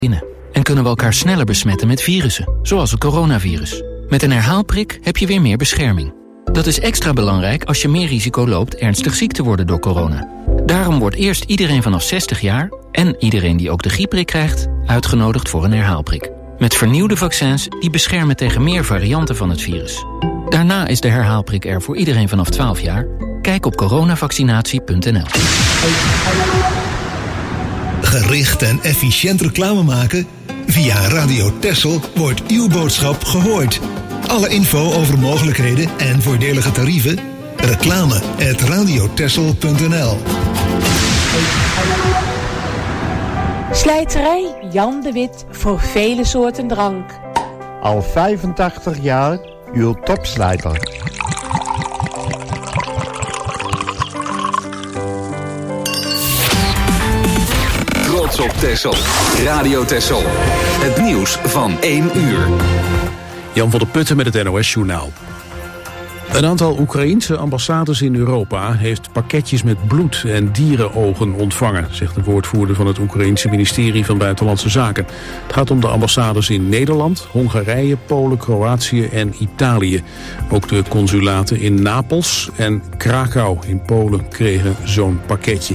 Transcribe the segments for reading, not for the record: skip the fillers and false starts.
binnen. En kunnen we elkaar sneller besmetten met virussen, zoals het coronavirus. Met een herhaalprik heb je weer meer bescherming. Dat is extra belangrijk als je meer risico loopt ernstig ziek te worden door corona. Daarom wordt eerst iedereen vanaf 60 jaar... en iedereen die ook de griepprik krijgt, uitgenodigd voor een herhaalprik. Met vernieuwde vaccins die beschermen tegen meer varianten van het virus. Daarna is de herhaalprik er voor iedereen vanaf 12 jaar. Kijk op coronavaccinatie.nl. Gericht en efficiënt reclame maken? Via Radio Texel wordt uw boodschap gehoord. Alle info over mogelijkheden en voordelige tarieven? reclame@radiotexel.nl. Slijterij Jan de Wit voor vele soorten drank. Al 85 jaar uw topslijter. Trots op Texel. Radio Texel. Het nieuws van 1 uur. Jan van der Putten met het NOS-journaal. Een aantal Oekraïense ambassades in Europa heeft pakketjes met bloed en dierenogen ontvangen, zegt de woordvoerder van het Oekraïense ministerie van Buitenlandse Zaken. Het gaat om de ambassades in Nederland, Hongarije, Polen, Kroatië en Italië. Ook de consulaten in Napels en Krakau in Polen kregen zo'n pakketje.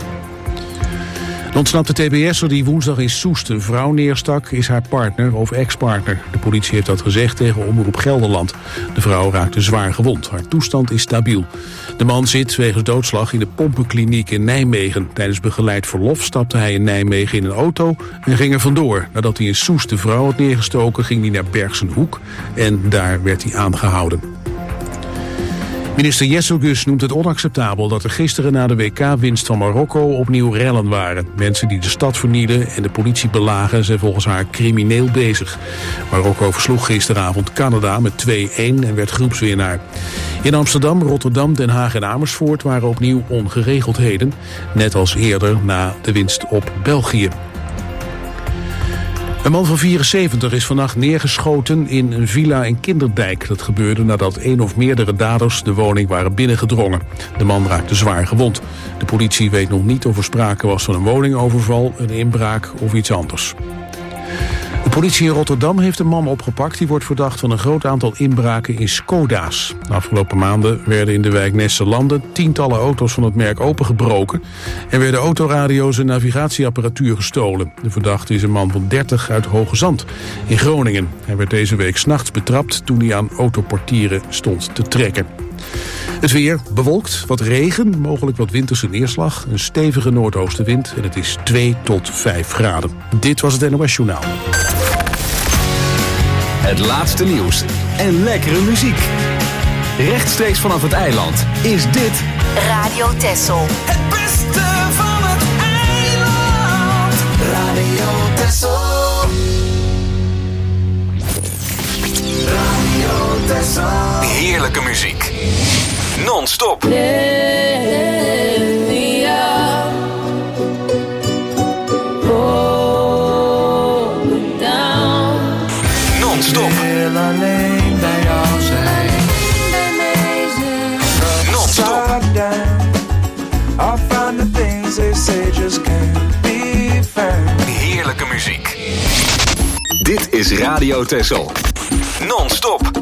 De ontsnapte TBS'er die woensdag in Soest een vrouw neerstak is haar partner of ex-partner. De politie heeft dat gezegd tegen Omroep Gelderland. De vrouw raakte zwaar gewond. Haar toestand is stabiel. De man zit wegens doodslag in de pompenkliniek in Nijmegen. Tijdens begeleid verlof stapte hij in Nijmegen in een auto en ging er vandoor. Nadat hij in Soest de vrouw had neergestoken ging hij naar Bergsenhoek en daar werd hij aangehouden. Minister Jesselgus noemt het onacceptabel dat er gisteren na de WK-winst van Marokko opnieuw rellen waren. Mensen die de stad vernielen en de politie belagen zijn volgens haar crimineel bezig. Marokko versloeg gisteravond Canada met 2-1 en werd groepswinnaar. In Amsterdam, Rotterdam, Den Haag en Amersfoort waren opnieuw ongeregeldheden. Net als eerder na de winst op België. Een man van 74 is vannacht neergeschoten in een villa in Kinderdijk. Dat gebeurde nadat één of meerdere daders de woning waren binnengedrongen. De man raakte zwaar gewond. De politie weet nog niet of er sprake was van een woningoverval, een inbraak of iets anders. De politie in Rotterdam heeft een man opgepakt. Die wordt verdacht van een groot aantal inbraken in Skoda's. De afgelopen maanden werden in de wijk Nesselanden tientallen auto's van het merk opengebroken en werden autoradio's en navigatieapparatuur gestolen. De verdachte is een man van 30 uit Hoogezand in Groningen. Hij werd deze week 's nachts betrapt toen hij aan autoportieren stond te trekken. Het weer bewolkt, wat regen, mogelijk wat winterse neerslag, een stevige noordoostenwind en het is 2 tot 5 graden. Dit was het NOS Journaal. Het laatste nieuws en lekkere muziek. Rechtstreeks vanaf het eiland is dit Radio Texel. Het beste van het eiland. Radio Texel. Radio Texel. heerlijke muziek. Non-stop. Non-stop. Alleen bij jou zijn. Non-stop. I'll find the things they say just can't be found. Heerlijke muziek. Dit is Radio Texel. Non-stop.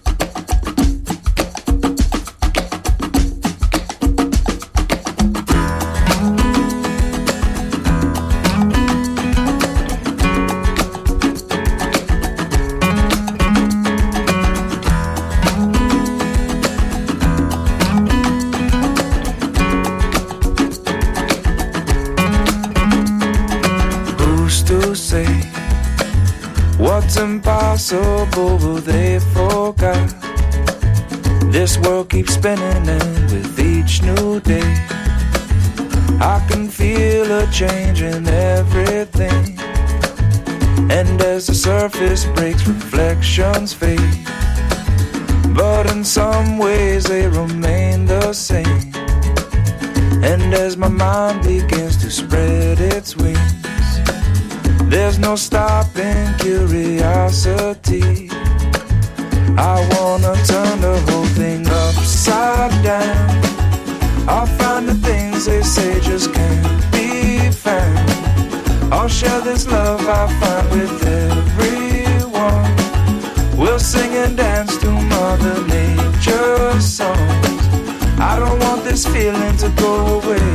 What's impossible will they forget? This world keeps spinning and with each new day I can feel a change in everything. And as the surface breaks, reflections fade, but in some ways they remain the same. And as my mind begins to spread its wings, there's no stopping curiosity. I wanna turn the whole thing upside down. I'll find the things they say just can't be found. I'll share this love I find with everyone. We'll sing and dance to Mother Nature's songs. I don't want this feeling to go away.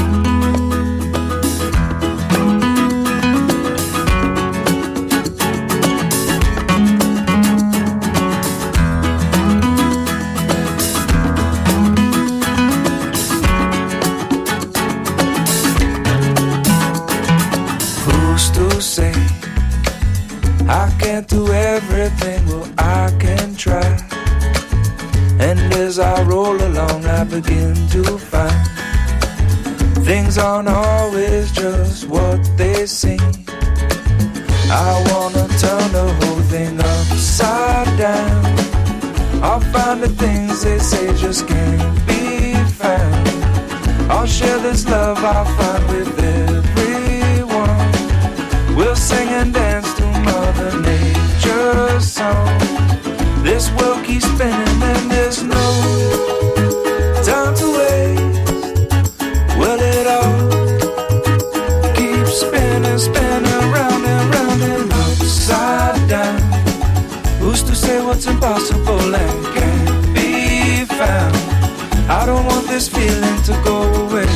Say I can't do everything, well I can try. And as I roll along I begin to find things aren't always just what they seem. I wanna turn the whole thing upside down. I'll find the things they say just can't be found. I'll share this love I find with everyone. We'll sing and dance to Mother Nature's song. This world keeps spinning and there's no time to waste. Well, it all keeps spinning, spinning round and round and upside down. Who's to say what's impossible and can't be found? I don't want this feeling to go away.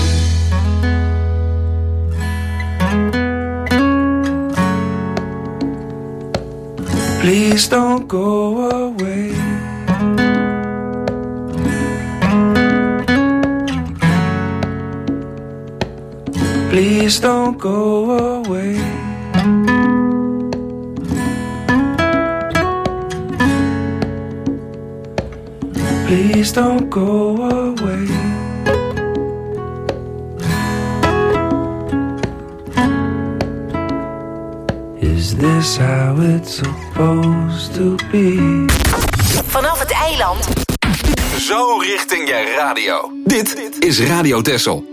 Please don't go away. Please don't go away. Please don't go away. Is this how it's supposed to be? Vanaf het eiland. Zo richting je radio. Dit is Radio Texel.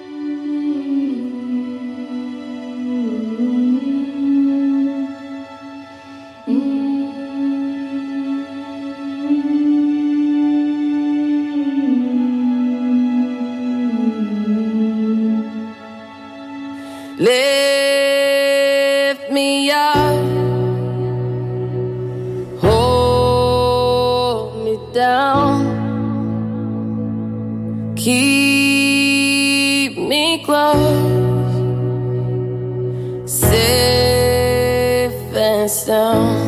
Lift me up, hold me down, keep me close, safe and sound.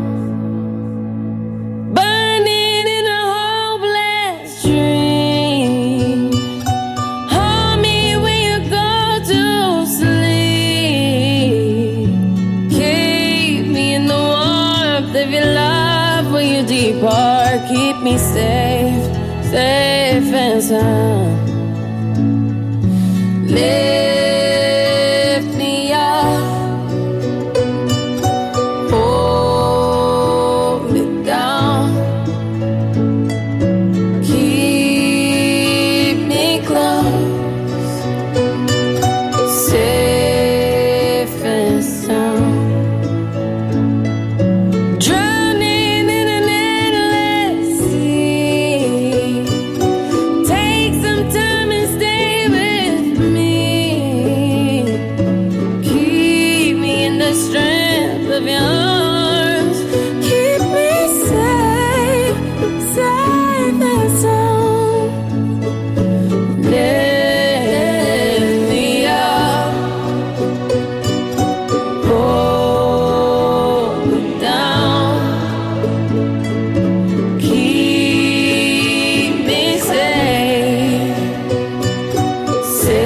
Keep me safe, safe and sound. Lift me up, hold me down, keep me close, safe and sound.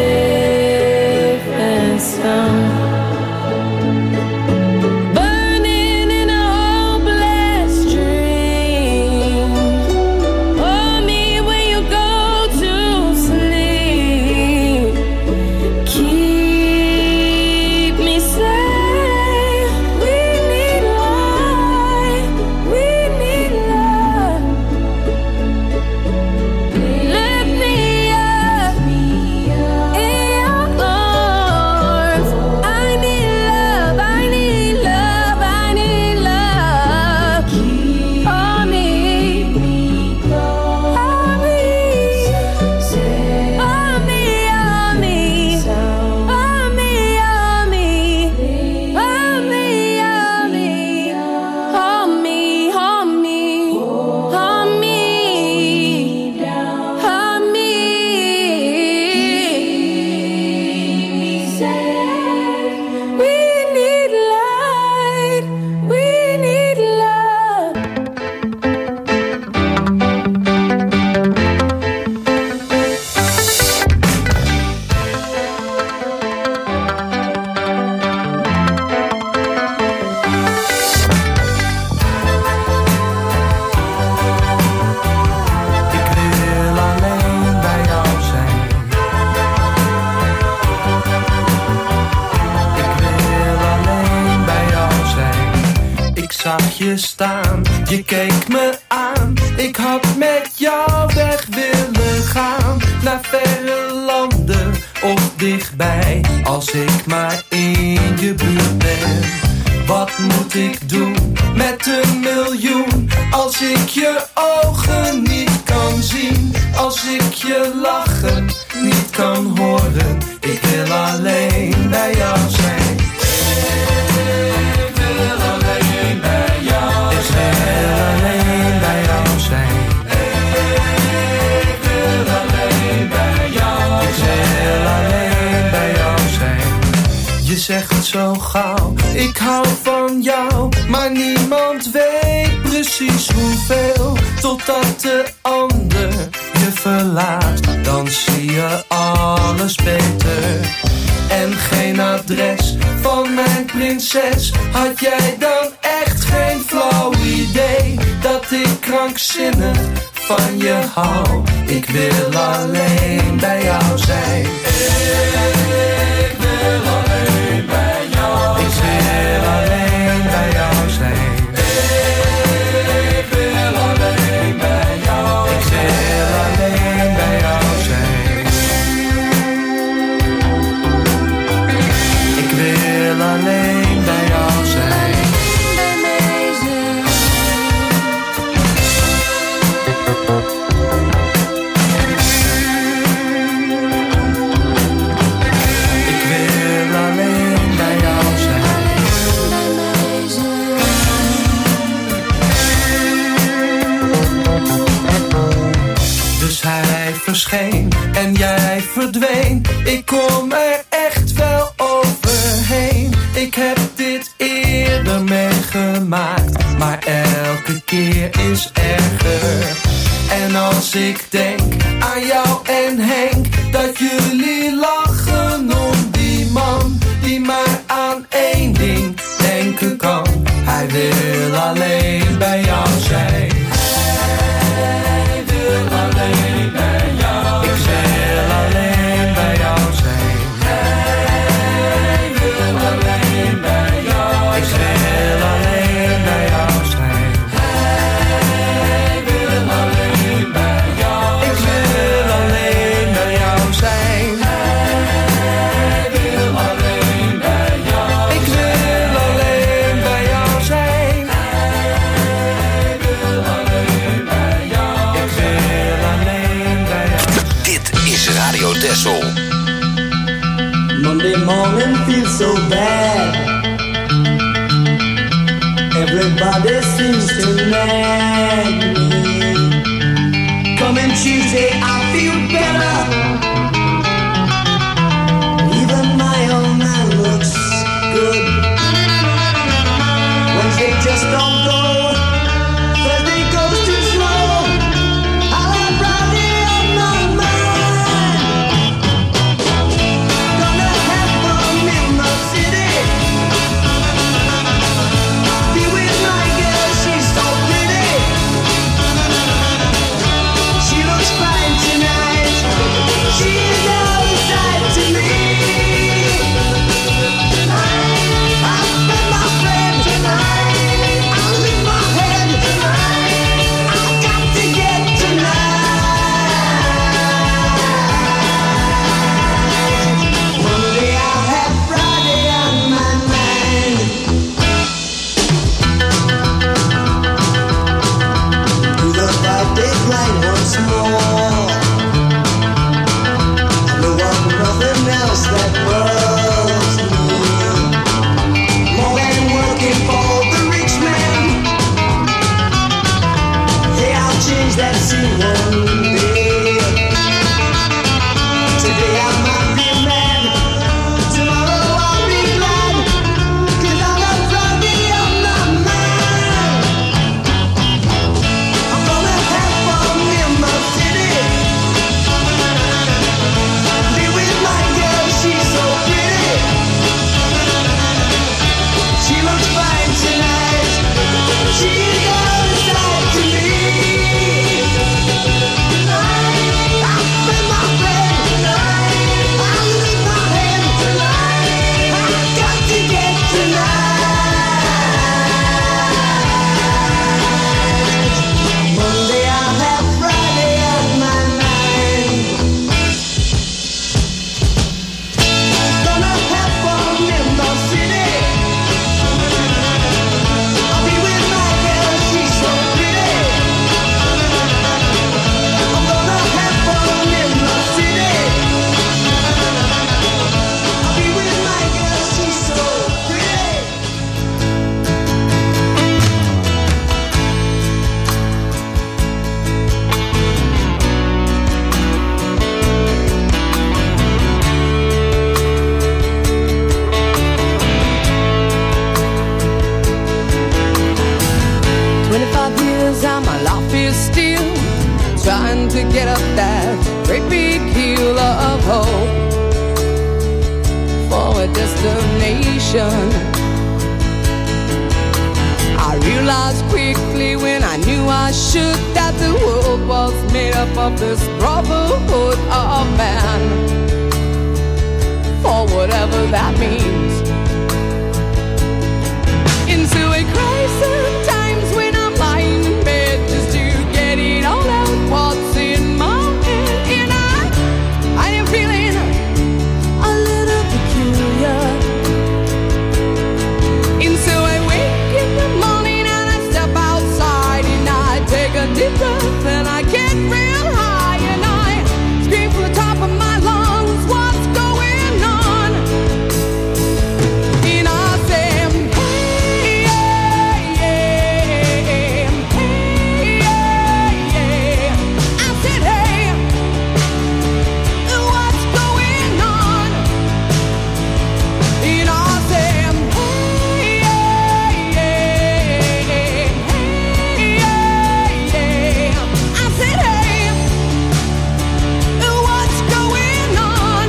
Burning zag je staan, je keek me aan. Ik had met jou weg willen gaan, naar verre landen of dichtbij. Als ik maar in je buurt ben. Wat moet ik doen met 1 miljoen? Als ik je ogen niet kan zien, als ik je lachen niet kan horen. Ik wil alleen bij jou zijn. Ik wil alleen bij jou zijn. Ik wil alleen bij jou zijn. Ik wil alleen bij jou zijn. Ik wil alleen bij jou zijn. Je zegt het zo gauw, ik hou van jou, maar niemand weet precies hoeveel. Totdat de ander je verlaat, dan zie je alles beter. En geen adres van mijn prinses, had jij dan echt geen flauw idee dat ik krankzinnig van je hou? Ik wil alleen bij jou zijn. Ik wil alleen bij jou zijn. Ik wil alleen bij jou zijn. Ik wil alleen bij jou zijn. Ik wil alleen bij jou zijn. Ik wil alleen bij jou zijn. Verscheen en jij verdween. Ik kom er echt wel overheen. Ik heb dit eerder meegemaakt, maar elke keer is erger. En als ik denk aan jou en Henk, dat jullie lachen om die man die maar aan één ding denken kan. Hij wil alleen bij jou zijn. Hij wil alleen bij jou. Ik wil alleen bij jou zijn. Hij wil alleen bij jou. Ik wil alleen bij jou zijn. Hij wil alleen bij jou. Ik wil alleen bij jou zijn. Hij wil alleen bij jou. Ik wil alleen bij jou zijn. Hij wil alleen bij jou. Ik wil alleen bij jou zijn. Dit is Radio Texel. Monday morning feels so bad. Everybody seems to nag me. Coming Tuesday I feel better. Even my old man looks good. Wednesday just don't go. Thursday goes too slow. I'll have Friday on my mind. Gonna have fun in the city. Be with my girl, she's so pretty. She looks fine tonight. She's all inside to me. I'll spend my friend tonight. I'll destination. I realized quickly when I knew I should that the world was made up of this brotherhood of man, for whatever that means. Into a crisis times when I'm lying in bed just to get it all out what's in my head, and I am feeling a little peculiar. And so I wake in the morning and I step outside and I take a deep breath and I get real high and I scream from the top of my lungs, what's going on? And I say, hey, yeah, yeah, hey, yeah, yeah. I said, hey, what's going on? And I say, hey, yeah, yeah, hey, yeah, yeah. I said, hey, what's going on?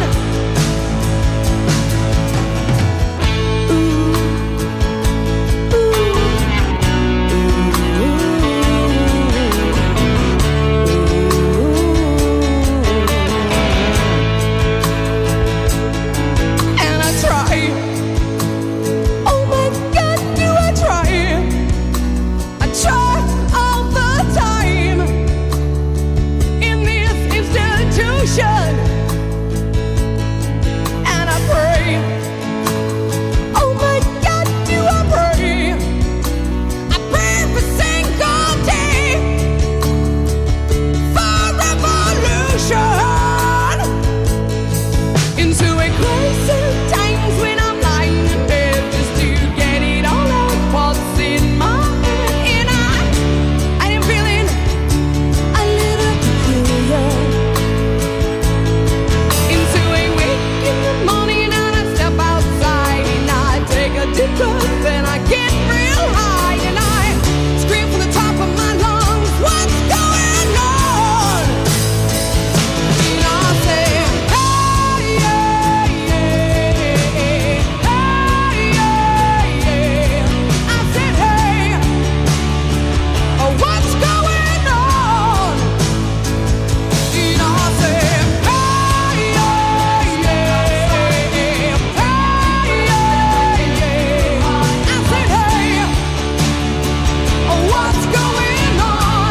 And I try. Oh my God, do I try? I try all the time in this institution, and I pray. Oh my God, do I pray? I pray every single day for revolution. Into a crisis times when I'm lying in bed just to get it all out what's in my head, and I am feeling a little peculiar. Into a wake in the morning and I step outside and I take a deep breath and I get real high and I scream from the top of my lungs, what's going on? And I say, hey, yeah, yeah, hey, yeah, yeah. I said, hey, what's going on? And I say, hey, yeah, yeah, hey, yeah, yeah. I said, hey, what's going on?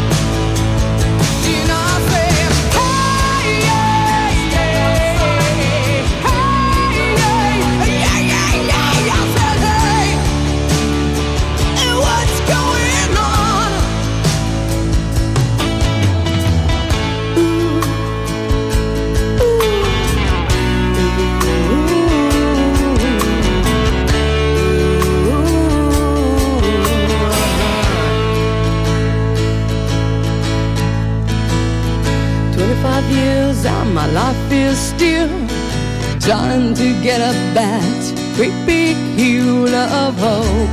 And I say, hey, yeah, yeah, hey, yeah, yeah, yeah. I said, hey, what's going on? Years and my life is still trying to get up that great big hill of hope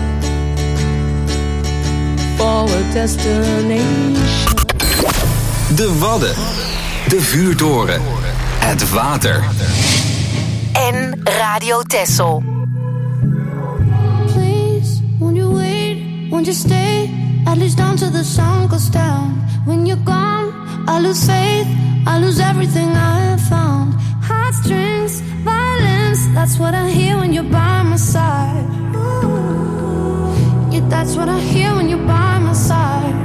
for a destination. De Wadden, de vuurtoren, het water. En Radio Texel. Please, won't you wait, won't you stay, at least until the sun goes down. When you're gone, I lose faith, I lose everything I have found. Heartstrings, violence, that's what I hear when you're by my side. Yeah, that's what I hear when you're by my side.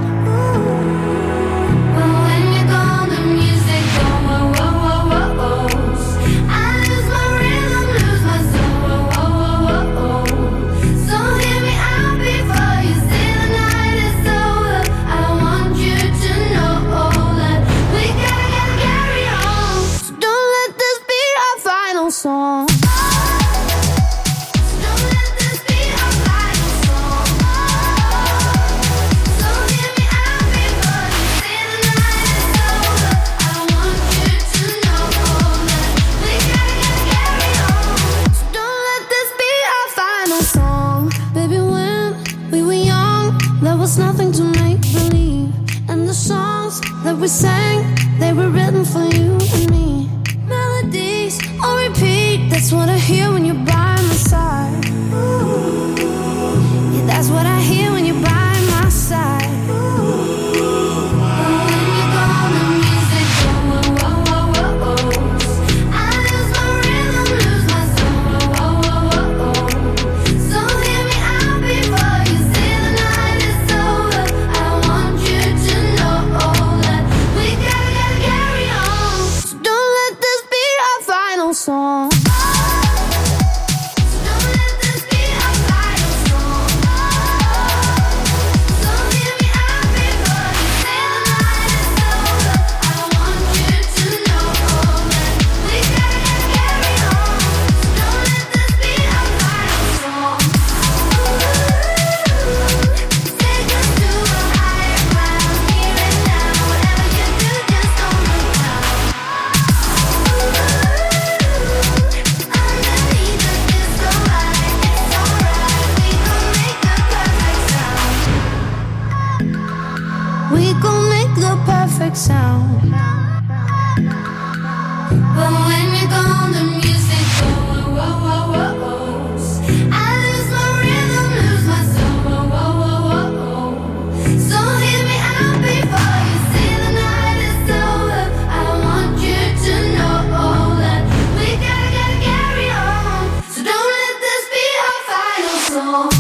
But when you're gone, the music goes whoa, whoa, whoa, whoa, whoa. I lose my rhythm, lose my soul, whoa, whoa, whoa, whoa. So hear me out before you say the night is over. I want you to know that we gotta carry on. So don't let this be our final song. Don't let this be our final song. So hear me out before you say the night is over. I want you to know that we gotta carry on. So don't let this be our final song. Baby, when we were young, there was nothing to make believe, and the songs that we sang, they were written for you and me. Melodies on repeat, that's what I hear when you're That's what I hear when you're by my side. When you're gone, the music goes. I lose my rhythm, lose my soul. So hear me out before you say the night is over. I want you to know that we gotta carry on. So don't let this be our final song. We gon' make the perfect sound. But when you're gone, the music goes. I lose my rhythm, lose my soul. So hear me out before you say the night is over. I want you to know that we gotta carry on. So don't let this be our final song.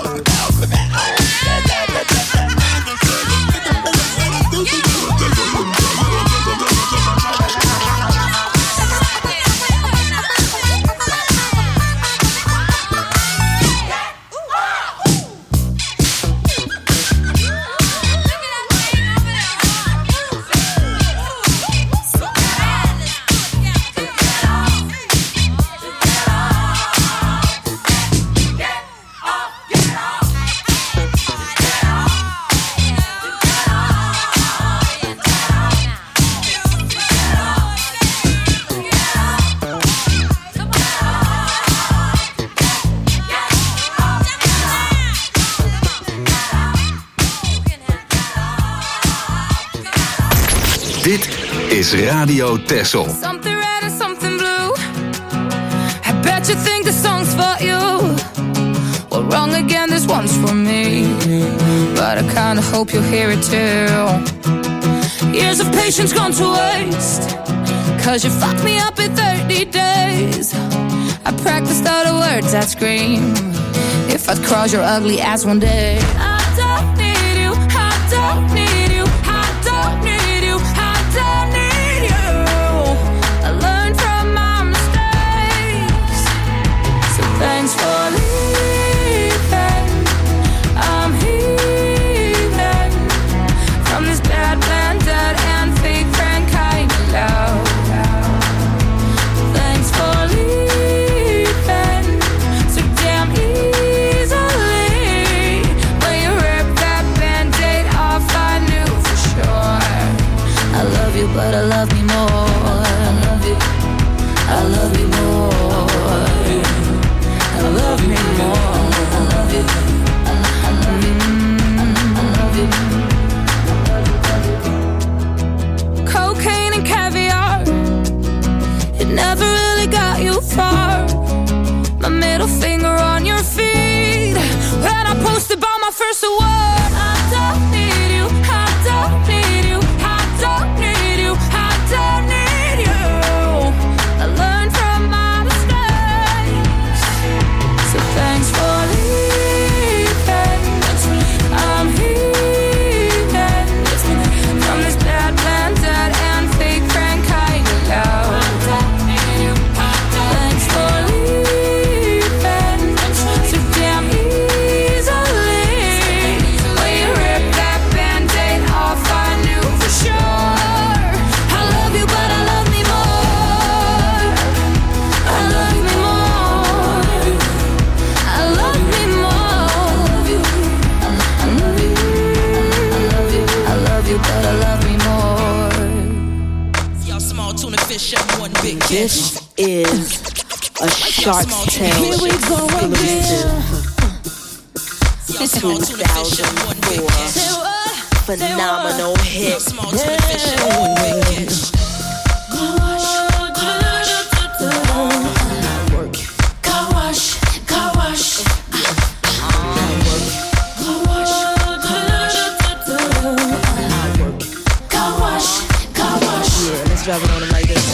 Dit is Radio Texel. Something red and something blue. I bet you think the song's for you. Well, wrong again, this one's for me. But I kinda hope you'll hear it too. Years of patience gone to waste. 'Cause you fucked me up in 30 days. I practiced all the words I'd scream if I'd cross your ugly ass one day. I don't need you, I don't need you, I don't need you, I don't need you. I learned from my mistakes. So thanks for leaving. I'm healing from this bad, blended and fake friend kind of love. Thanks for leaving so damn easily. When you ripped that band-aid off, I knew for sure. I love you, but I love me more. I love you, I love you more. I love me more. I love you, I love you, I love you. Cocaine and caviar, it never really got you far. My middle finger on your feet when I posted by my first award. I don't need you, I don't need you, I don't need you, I don't need you. I learned from my mistakes. So thanks for leaving. I'm healing from this bad, blended and fake friend kind of love. Thanks for leaving so damn easily. When you ripped that band-aid off, I knew for sure. I love you, but I love me more. I love me more. I love me more. I love you, I love you, I love you, but I love me more. Y'all small tuna fish and one big This is a Shark's Tale exclusive. 2004 phenomenal hit. Car wash, car wash. Car wash, car wash. Yeah, let's drive it on them like this.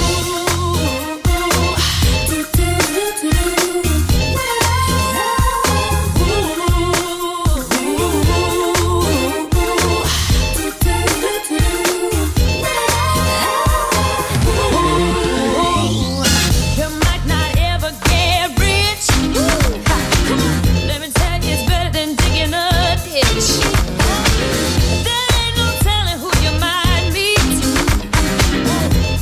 You might not ever get rich. Let me tell you, it's better than digging a ditch. There ain't no telling who you might meet.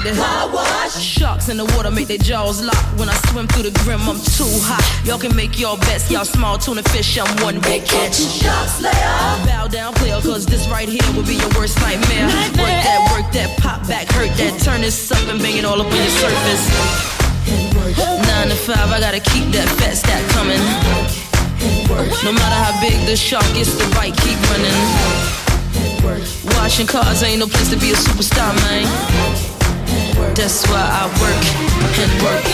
like that. Car wash. Sharks in the water make their jaws lock. When I swim through the grim, I'm too hot. Y'all can make your bets, y'all small tuna fish, I'm one big catch. Shark slayer. Bow down, player, cause this right here will be your worst nightmare. Work that, pop back, hurt that. Turn this up and bang it all up on your surface. 9 to 5, I gotta keep that fat stack coming. No matter how big the shark is, the bite keep running. Washing cars ain't no place to be a superstar, man. That's why I work and work.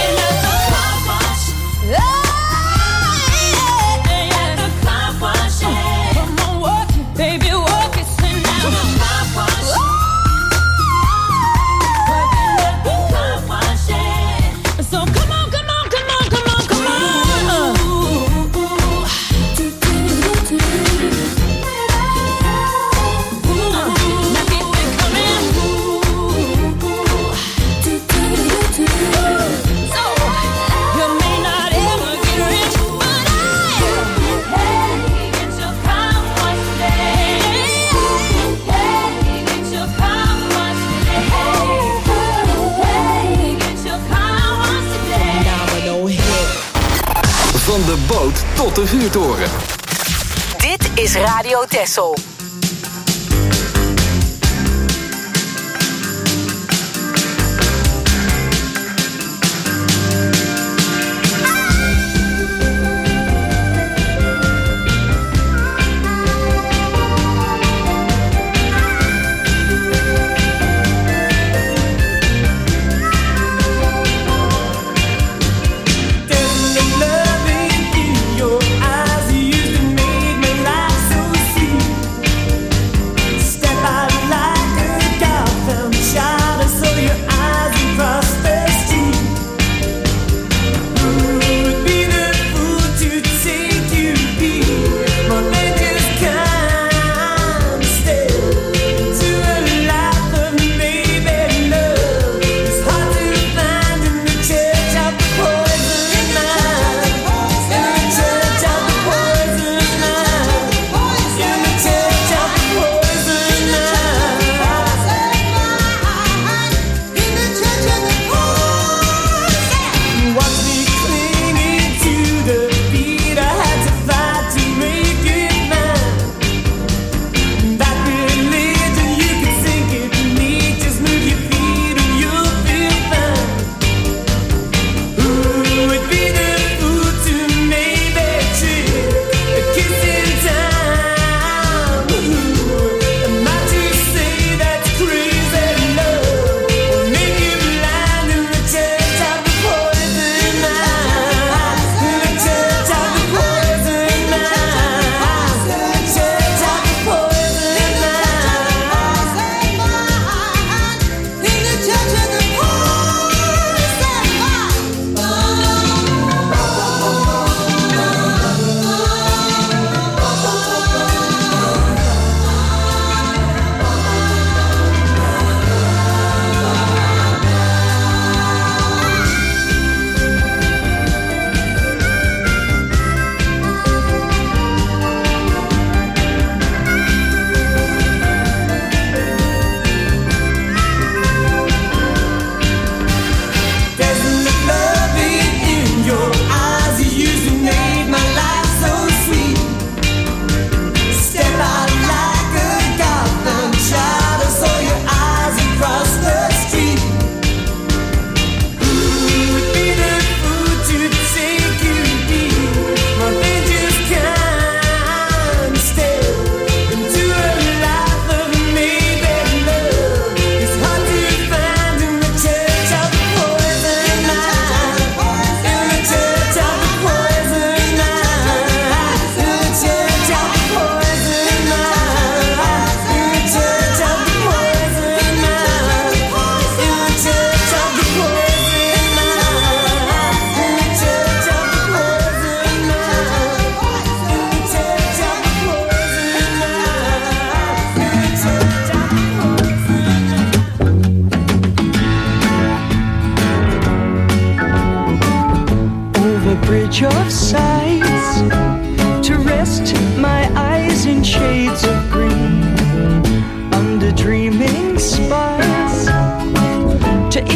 Come on, work it, baby, work it, sing now. So come on, come on, come on, come on, come on. Now keep it coming. So you may not ever get rich, but get your car wash today. Get your car wash today. Get your car wash today. Domino hit. Van de boot tot de vuurtoren. Dit is Radio Texel. bridge of sights to rest my eyes in shades of green under dreaming spires to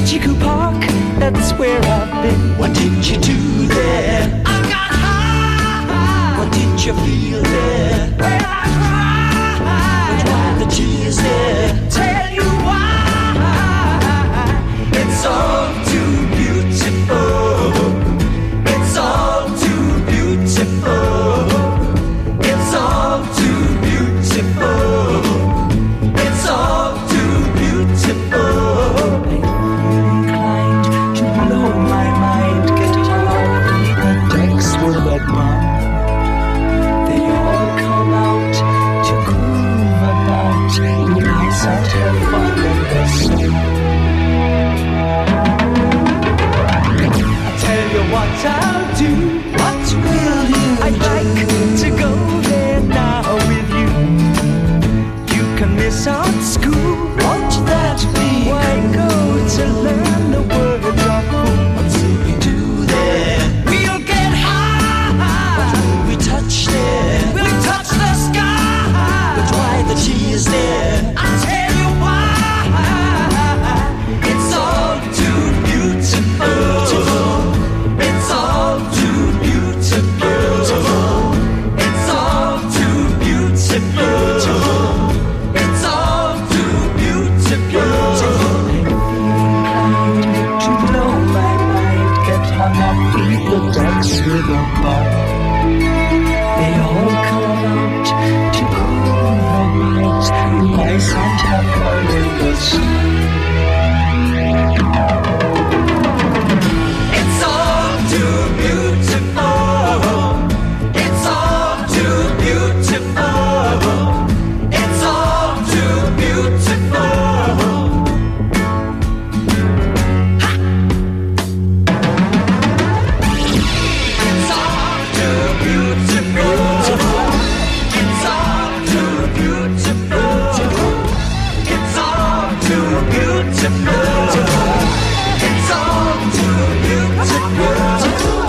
too beautiful. It's all too beautiful.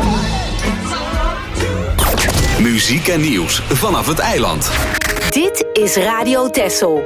Muziek en nieuws vanaf het eiland. Dit is Radio Texel.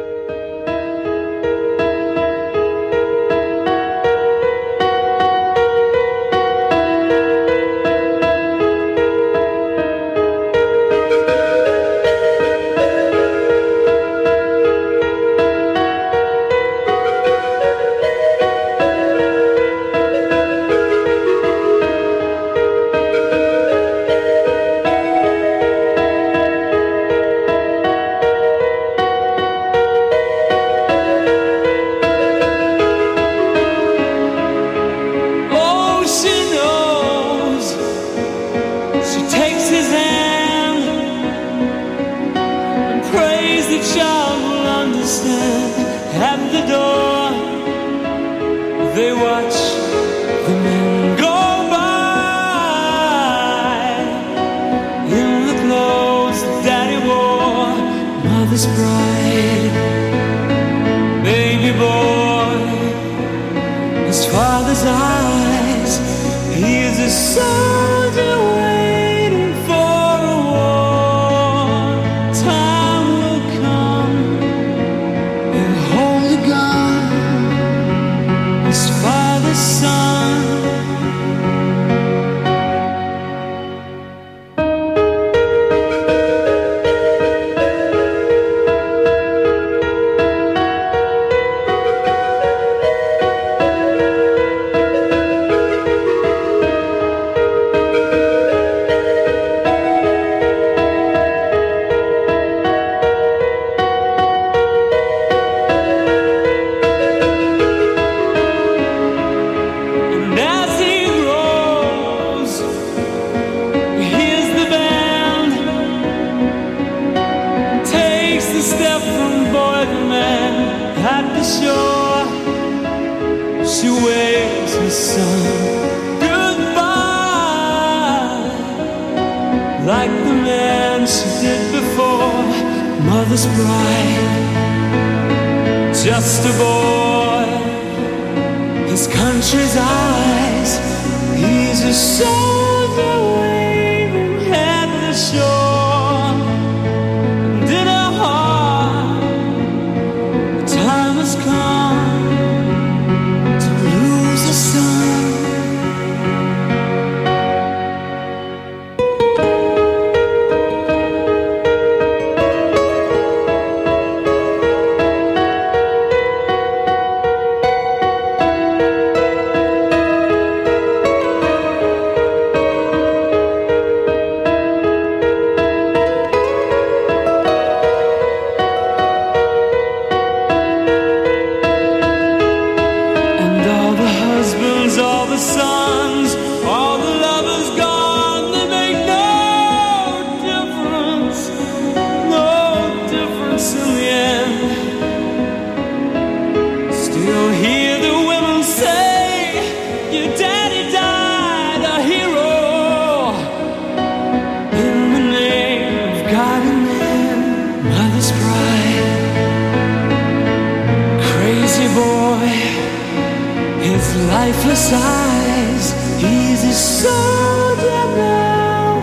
Lifeless eyes, he's a soldier now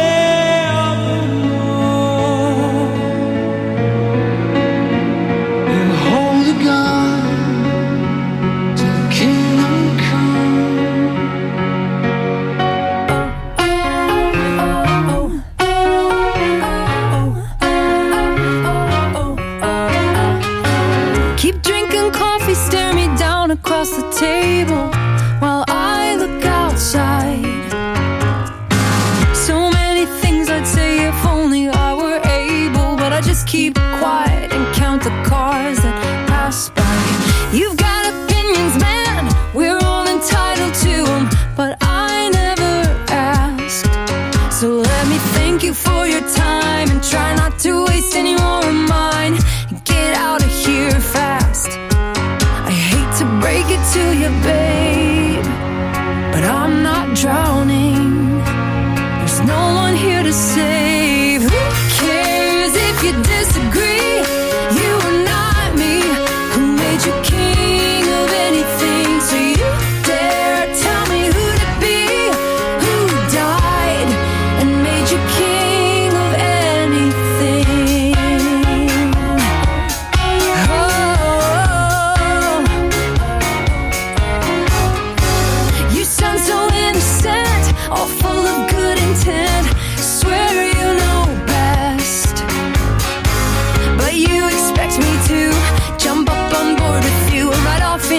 forevermore. He'll hold a gun till kingdom Keep drinking coffee, stare me down across the table while I look outside. So many things I'd say if only I were able, but I just keep quiet and count the cars that pass by. You've got opinions, man, we're all entitled to them, but I never asked. So let me thank you for your time and try not to waste any more of mine. Get out of here fast. I hate to break it to you, babe, but I'm not drowning. There's no one here to save. Who cares if you disagree? You are not me. Who made you king?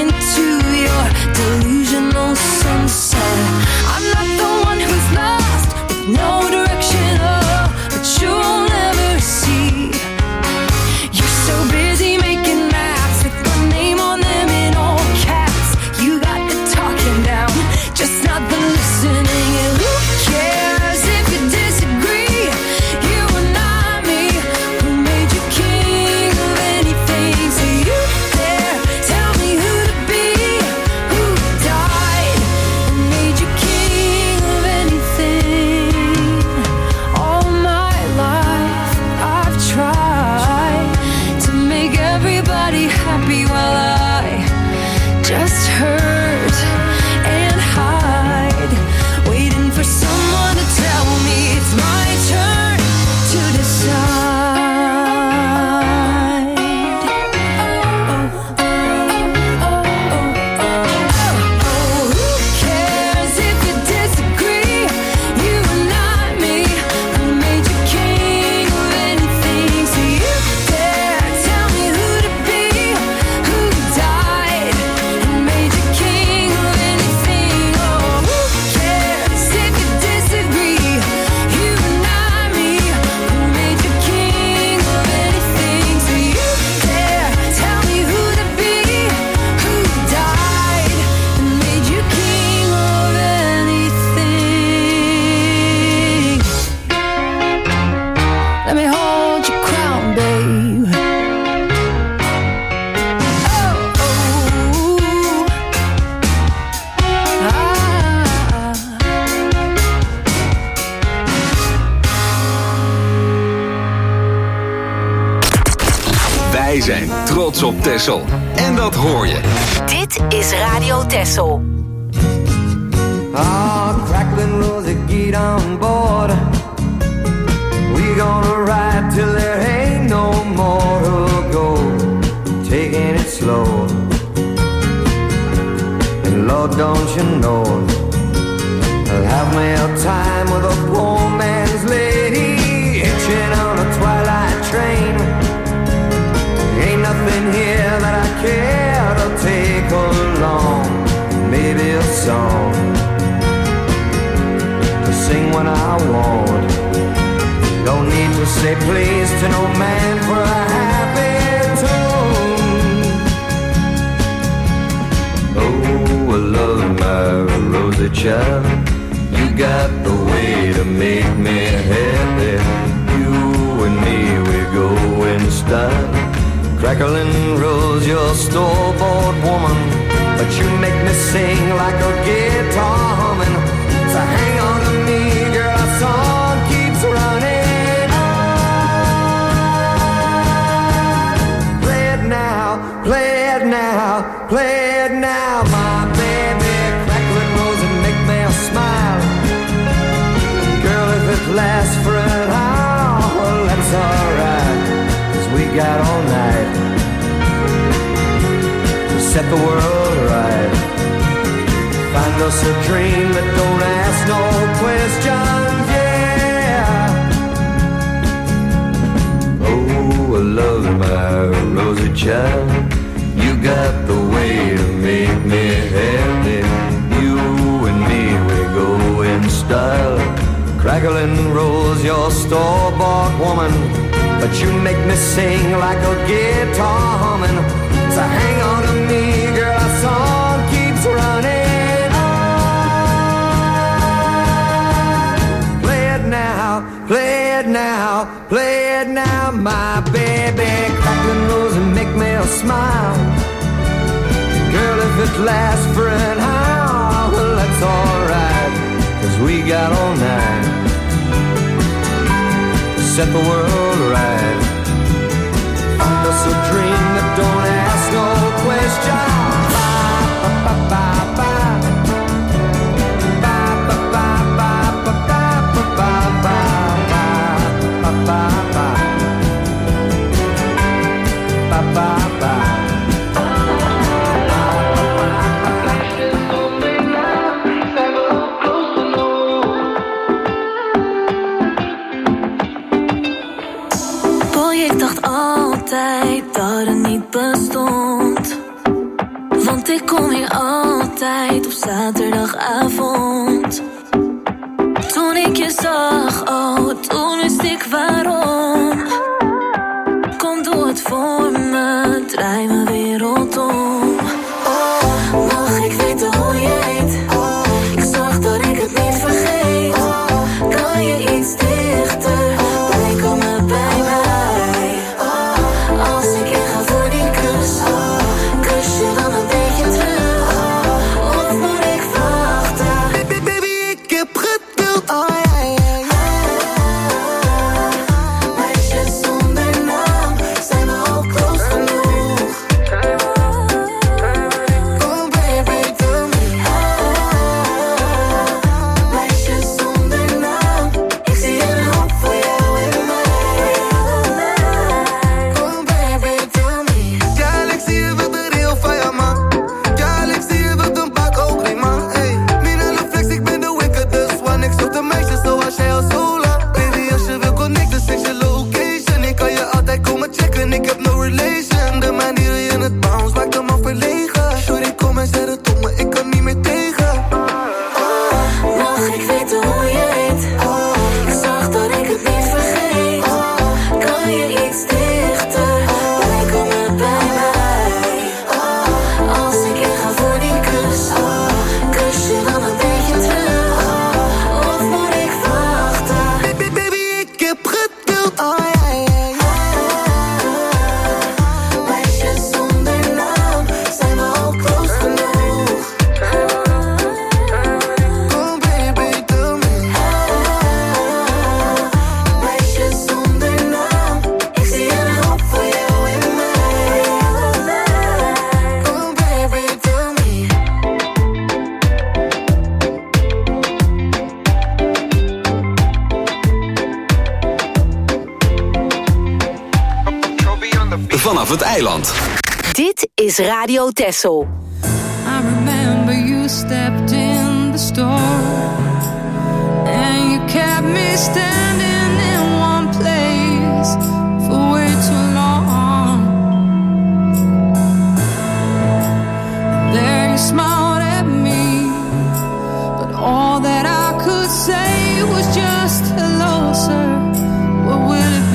into your delusional sunset. I'm not the one who's lost with no direction, oh, but you'll never see. You're so busy making maps with my name on them in all caps. You got the talking down, just not the listening. And who cares if you disagree? You are not me. Who made you king of anything? So you dare tell me who to be? Who died and made you king of anything? All my life I've tried to make everybody happy while I just hurt and hide, waiting for someone to tell me it's my turn to decide. Who cares if you disagree? You are not me. Who made you king of anything? So you dare tell me who to be? Who died and made you king of anything? Oh, who cares if you disagree? You are not me. Who made you king of anything? So you dare tell me who to be? Who died and made you king of anything? Let me hold your crown, babe. Wij zijn trots op Texel. En dat hoor je. Dit is Radio Texel. Ah, crackling Rosie, get on board. We gonna ride till there ain't no more to go. Taking it slow. And Lord, don't you know, I'll have me a time with a poor man's lady, hitching on a twilight train. Ain't nothing here that I care to take along. Maybe a song to sing when I want. Don't need to say please to no man for a happy tune. Oh, I love my Rosie child. You got the way to make me happy. You and me, we go in style. Crackling Rose, you're a store-bought woman, but you make me sing like a guitar humming. So hang on to me, girl, our song keeps running on. Play it now, play it now, play it now, my baby. Crackling Rose and make me smile. Girl, if it lasts for an hour, that's alright, 'cause we got all night to set the world right. Find us a dream that don't ask no questions, yeah. Oh, I love my Rosie child. You got the way to make me happy. You and me, we go in style. Crackling Rose, you're a store-bought woman, but you make me sing like a guitar humming. So hang on to me, girl, our song keeps running on. Play it now, play it now, play it now, my baby. Crackling Rose and make me a smile. Girl, if it lasts for an hour, well, that's alright, 'cause we got all night to set the world right. Find us a dream that don't ask no questions. Bye, bye, bye, bye. Bye, bye, bye, bye, bye, bye, bye, bye, bye, bye, bye. Bye, bye, bye. Boy, ik dacht altijd dat het niet bestond. ik kom hier altijd op zaterdagavond. Toen ik je zag, oh, toen wist ik waarom. Kom, doe het voor me, draai mijn wereld om. Oh, mag ik weten hoe je heet? Ik zorg dat ik het niet vergeet. Kan je iets dichter, blijf komen bij mij. Als ik inga voor die kus, kus je dan een beetje terug? Of moet ik wachten? Baby, ik heb geduld. Oh ja, ja, ja. Meisjes zonder naam zijn we al close genoeg. Kom baby, doe me. Meisjes zonder naam, ik zie een hoop voor jou en mij. Kom baby, doe me. Galaxy wil de real van je man. Galaxy wil een pak ook niet man. Ey, Mina de flex, ik ben de wickedest one. Ik zoek de meisjes zoals jij al zo lang. Baby, als je wil connecten, zeg je location. Ik kan je altijd komen checken, ik heb no relation. De manier je het bounce maakt hem al verlegen. Sorry, kom en zet het op me, ik kan niet meer tegen. Mag ik weten hoe je heet? Ik zorg dat ik het niet vergeet. Kan je iets dichter, blijf komen bij mij. Als ik inga voor die kus, kus je dan een beetje terug? Of moet ik wachten? Baby, ik heb geduld. Oh ja, ja, ja. Meisjes zonder naam zijn we al close genoeg. Kom baby, doe me. Meisjes zonder naam, ik zie een hoop voor jou en mij. Kom baby, doe me. Vanaf het eiland. Dit is Radio Texel. I remember you stepped in the store and you kept me standing in one place for way too long. There you smiled at me, but all that I could say was just hello, sir. What will it be?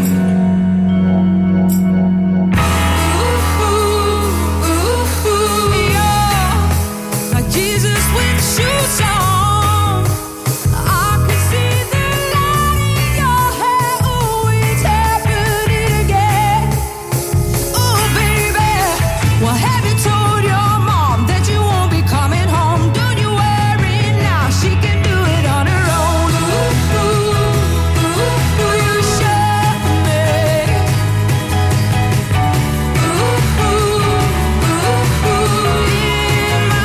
Like Jesus with shoes on, I can see the light in your hair. Ooh, it's happening again. Ooh, baby, well, have you told your mom that you won't be coming home? Don't you worry now, she can do it on her own. Ooh, ooh, ooh, you shut me. Ooh, ooh, ooh, in my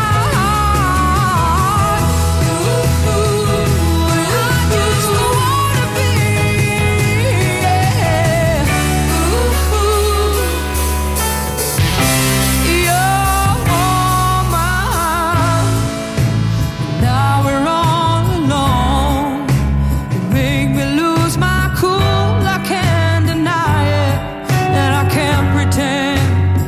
heart. Ooh, I just wanna be, yeah. You're mine. Now we're all alone. You make me lose my cool. I can't deny it, and I can't pretend.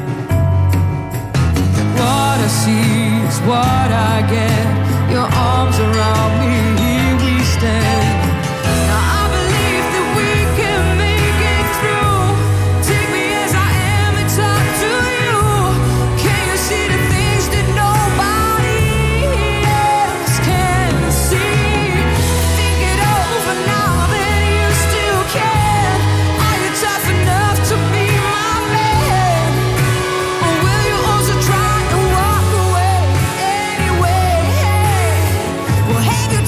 What I see is what I get. Your arms around me, here we stand. Now I believe that we can make it through. Take me as I am and talk to you. Can you see the things that nobody else can see? Think it over now that you still can. Are you tough enough to be my man? Or will you also try and walk away anyway? Well, have you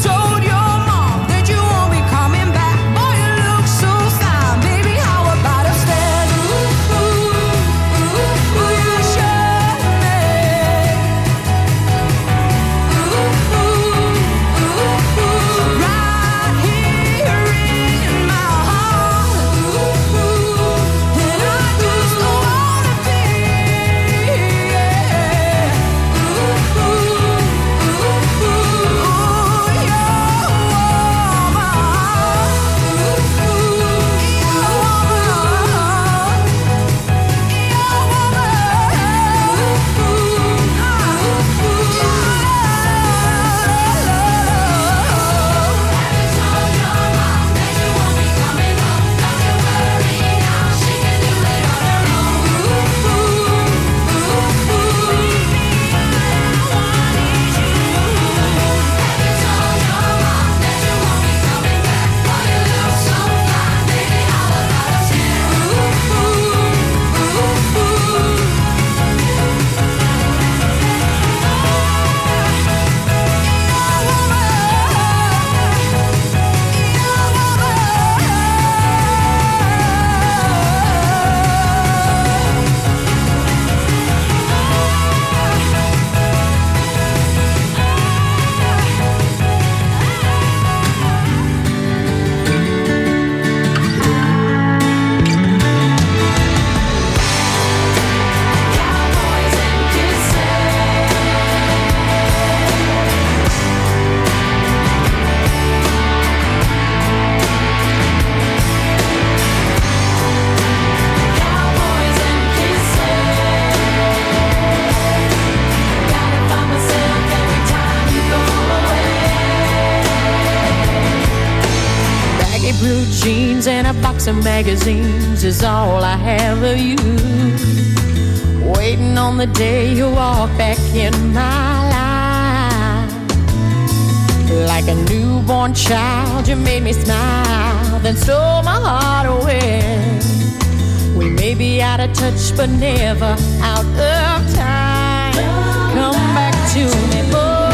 jeans and a box of magazines is all I have of you. Waiting on the day you walk back in my life. Like a newborn child, you made me smile, then stole my heart away. We may be out of touch, but never out of time. Come back to me, boy.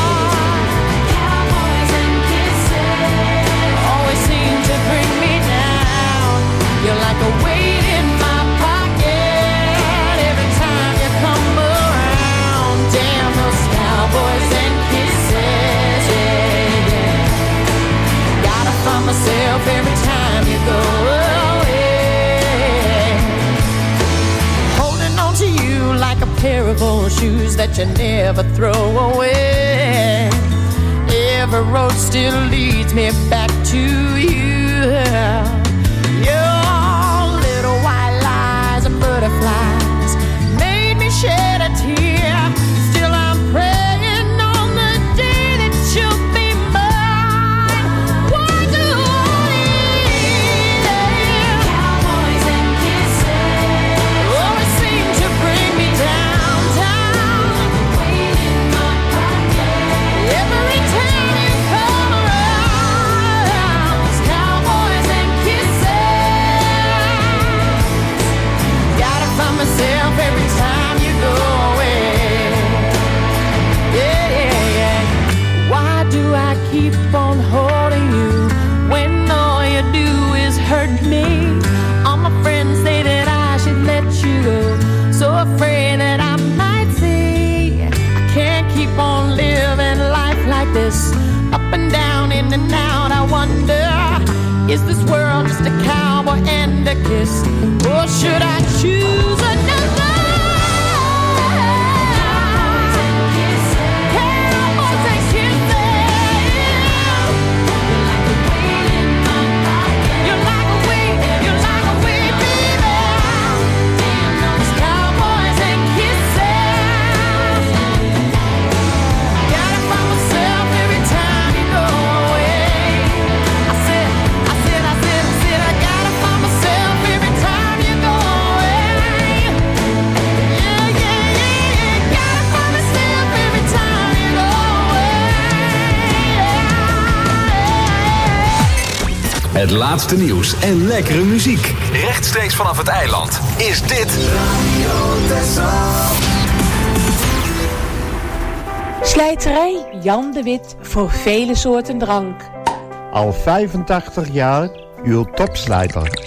Cowboys and kisses always seem to bring me down. You're like a weight in my pocket every time you come around. Damn those cowboys and kisses, yeah, yeah. Gotta find myself every time you go away. Holding on to you like a pair of old shoes that you never throw away. Every road still leads me back to you. Your little white lies and butterflies made me shed a tear. Still I'm praying on the day that you'll be mine. Why do cowboys and kisses always seem to bring me down, down? Weight in my pocket every time you come around. Cowboys and kisses, gotta find myself every time you go away. Yeah, yeah, yeah. Why do I keep on holding you when all you do is hurt me? All my friends say that I should let you go, so afraid that I might say I can't keep on living life like this, up and down, in and out. I wonder, is this world just a cowboy and a kiss, or should I choose another? Cowboys and kisses, cowboys and kisses. You're like a weight in my pocket. You're like a weight, baby. Damn those cowboys and kisses. Gotta find myself every time you go away. I said, I gotta find myself every time you go away. Yeah, yeah, yeah, gotta find myself every time you go away. Het laatste nieuws en lekkere muziek. Rechtstreeks vanaf het eiland is dit Slijterij Jan de Wit voor vele soorten drank. Al 85 jaar uw topslijter.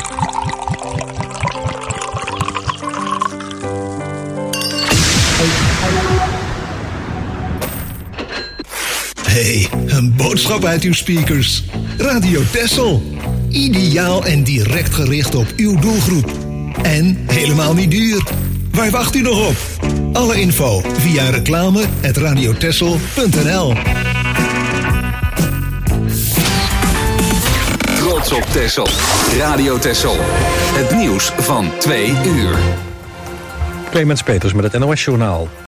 Hey, een boodschap uit uw speakers. Radio Texel. Ideaal en direct gericht op uw doelgroep. En helemaal niet duur. Waar wacht u nog op? Alle info via reclame@radiotexel.nl. Trots op Texel. Radio Texel. Het nieuws van 2 uur. Clemens Peters met het NOS-journaal.